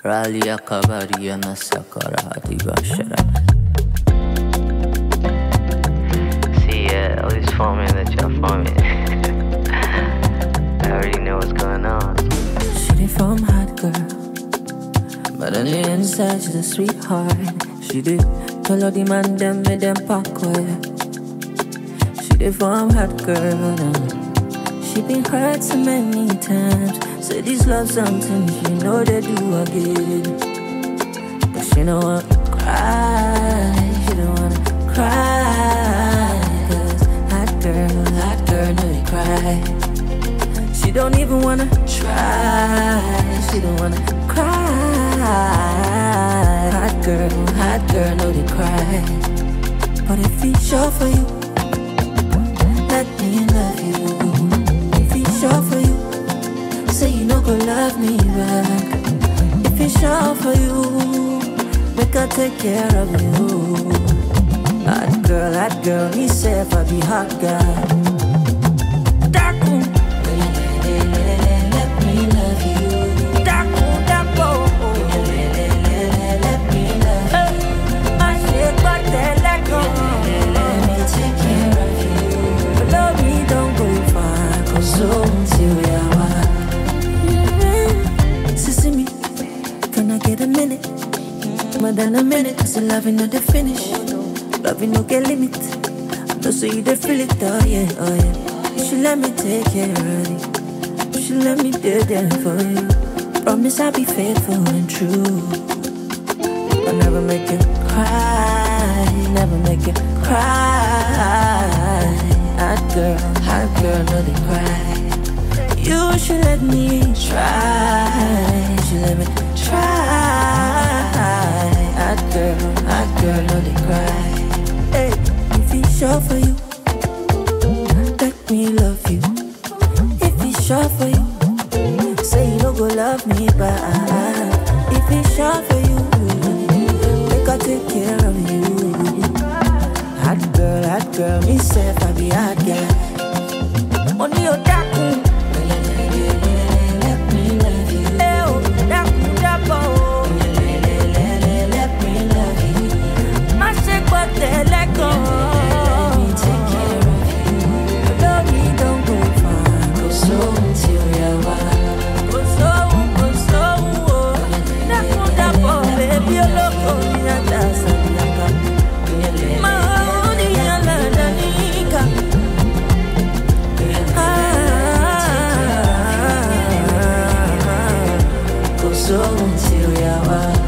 Ralia Kabaria Nasakara Hatibashara. See, all this forming that y'all forming. I already know what's going on. She did from hot girl, but on the inside she's a sweetheart. She did tell all the man them made them pack away. She did from hot girl, she been hurt so many times. Say this love something she know they do again, but she don't want to cry. She don't wanna cry, 'cause hot girl know they cry. She don't even wanna try. She don't wanna cry. Hot girl know they cry. But if he's sure for you, let me love you. If he's sure for you, say you no go love me back. If he's sure for you, make her take care of you. Hot girl, me say if I be hot guy. Dark moon, let me love you. Dark moon, let me love you. My shit, but they let go. Let me take care of you. But love me, don't go far, 'cause so until we are one. Sissy me, can I get a minute? More than a minute, 'cause the loving not the finish. Loving no get limit. No so you dey feel it, oh yeah. You should let me take care of you. You should let me do that for you. Promise I'll be faithful and true. I'll never make you cry, never make you cry. Hot girl, know they cry. You should let me try. You should let me try. Hot girl, know they cry. Hey, if he's sure for you, let me love you. If he's sure for you, say you don't go love me back. If he's sure for you, make her take care of you. Hot girl, me say if I be hot girl. Only your dark moon. Let me love you. Dark moon, dark moon. Let me love you. My shake, but they let go. Let me take care of you. Love me, don't go far. Go so until you're wild. Go so. Dark moon, baby, you're loco. You're dancing. So until you're